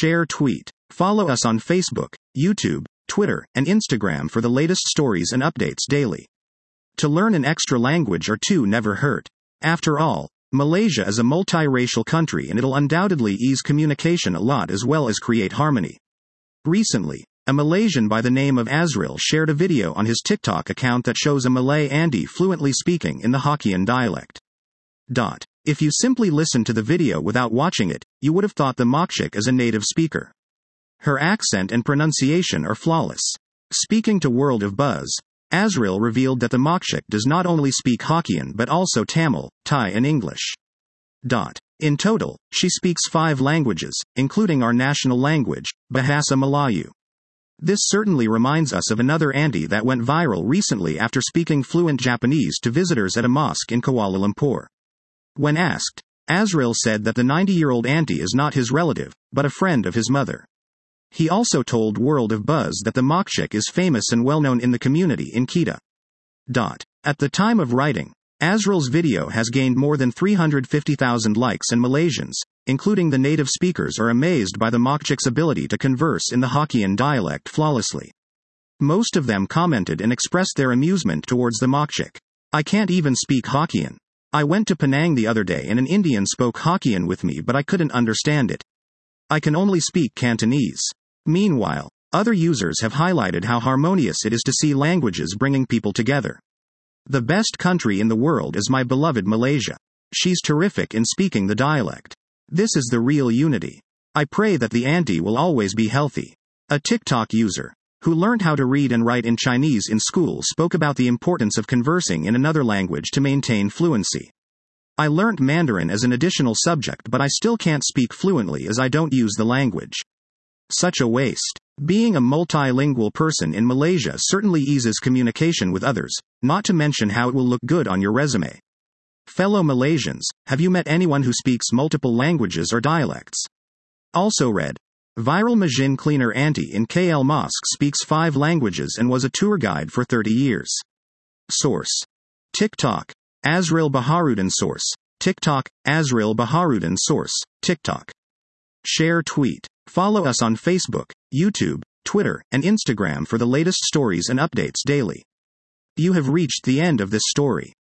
Share tweet. Follow us on Facebook, YouTube, Twitter, and Instagram for the latest stories and updates daily. To learn an extra language or two never hurt. After all, Malaysia is a multiracial country and it'll undoubtedly ease communication a lot as well as create harmony. Recently, a Malaysian by the name of Azril shared a video on his TikTok account that shows a Malay Andy fluently speaking in the Hokkien dialect. If you simply listened to the video without watching it, you would have thought the Mokshik is a native speaker. Her accent and pronunciation are flawless. Speaking to World of Buzz, Azril revealed that the Mokshik does not only speak Hokkien but also Tamil, Thai and English. In total, she speaks 5 languages, including our national language, Bahasa Melayu. This certainly reminds us of another Andy that went viral recently after speaking fluent Japanese to visitors at a mosque in Kuala Lumpur. When asked, Azril said that the 90-year-old auntie is not his relative, but a friend of his mother. He also told World of Buzz that the Mokshik is famous and well-known in the community in Kedah. At the time of writing, Azril's video has gained more than 350,000 likes and Malaysians, including the native speakers, are amazed by the Mokshik's ability to converse in the Hokkien dialect flawlessly. Most of them commented and expressed their amusement towards the Mokshik. I can't even speak Hokkien. I went to Penang the other day and an Indian spoke Hokkien with me but I couldn't understand it. I can only speak Cantonese. Meanwhile, other users have highlighted how harmonious it is to see languages bringing people together. The best country in the world is my beloved Malaysia. She's terrific in speaking the dialect. This is the real unity. I pray that the auntie will always be healthy. A TikTok user, who learned how to read and write in Chinese in school, spoke about the importance of conversing in another language to maintain fluency. I learnt Mandarin as an additional subject but I still can't speak fluently as I don't use the language. Such a waste. Being a multilingual person in Malaysia certainly eases communication with others, not to mention how it will look good on your resume. Fellow Malaysians, have you met anyone who speaks multiple languages or dialects? Also read. Viral Majin cleaner auntie in KL Mosque speaks 5 languages and was a tour guide for 30 years. Source. TikTok. Azril Baharuddin. Source. TikTok. Azril Baharuddin. Source. TikTok. Share tweet. Follow us on Facebook, YouTube, Twitter, and Instagram for the latest stories and updates daily. You have reached the end of this story.